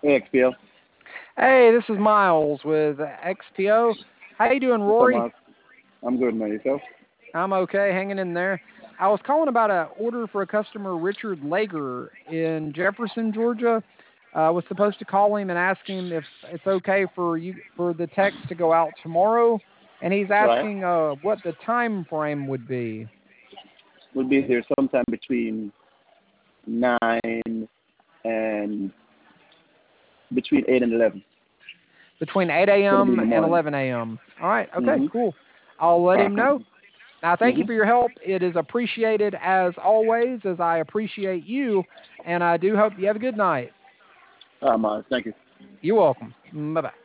Hey, XPO. Hey, this is Miles with XPO. How you doing, What's up, Rory? Miles? I'm good, man. Yourself? I'm okay, hanging in there. I was calling about a order for a customer, Richard Lager in Jefferson, Georgia. I was supposed to call him and ask him if it's okay for the text to go out tomorrow, and he's Right. asking what the time frame would be. We'll be here sometime between 9 and between 8 and 11. Between 8 It's going to be a.m. in the and morning. 11 a.m. All right, okay, Mm-hmm. cool. I'll let him know. Now, thank you Mm-hmm. for your help. It is appreciated as always, as I appreciate you. And I do hope you have a good night. All right, Miles. Thank you. You're welcome. Bye bye.